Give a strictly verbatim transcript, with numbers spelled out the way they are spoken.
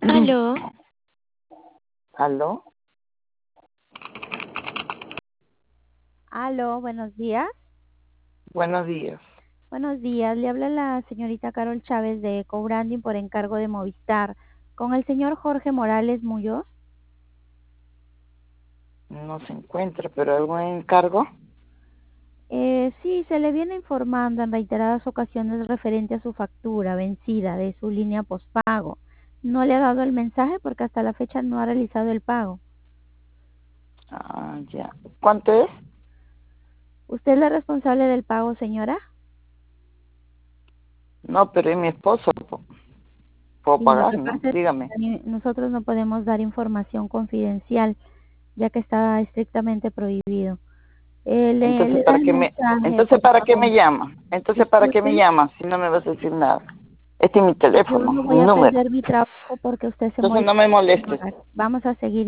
Aló, ¿Aló? Aló, buenos días. Buenos días. Buenos días, le habla la señorita Carol Chávez de Cobranding por encargo de Movistar. ¿Con el señor Jorge Morales Muñoz? No se encuentra, pero algún encargo. Eh, sí, se le viene informando en reiteradas ocasiones referente a su factura vencida de su línea postpago. No le ha dado el mensaje porque hasta la fecha no ha realizado el pago. Ah, ya. ¿Cuánto es? ¿Usted es la responsable del pago, señora? No, pero es mi esposo. po- Puedo Sí, lo pagar, que ¿no? pasa es Dígame. que nosotros no podemos dar información confidencial, ya que está estrictamente prohibido. Eh, le, Entonces, le da ¿para el qué me, mensaje, entonces, por ¿para qué favor. me llama? Entonces, ¿para qué me Disculpe, llama si no me vas a decir nada? Este es mi yo teléfono, no mi voy a número. perder mi trabajo porque usted se Entonces, no molesta me en molestes. ignorar. Vamos a seguir.